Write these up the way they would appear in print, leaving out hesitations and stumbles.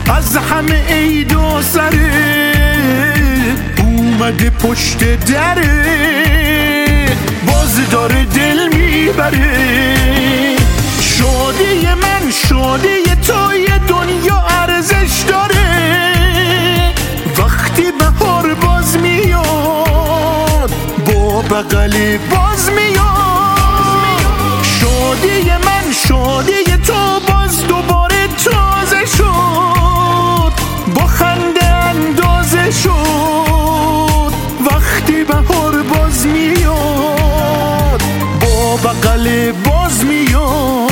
از همه عید و سره اومده پشت دره، باز داره دل میبره. شادی من شادی تو، یه دنیا ارزش داره وقتی بهار باز میاد با بغل باز میاد. شادی من شادی تو باز دوباره تازه شد، با خنده اندازه شد وقتی بهار باز میاد با بغل باز میاد.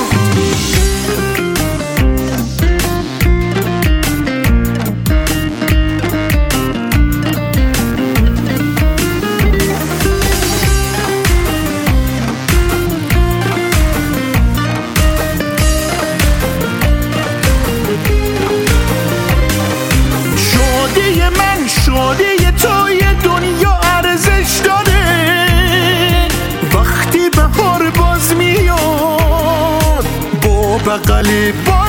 شادی تو، یه دنیا ارزش داره وقتی بهار باز میاد با بغل باز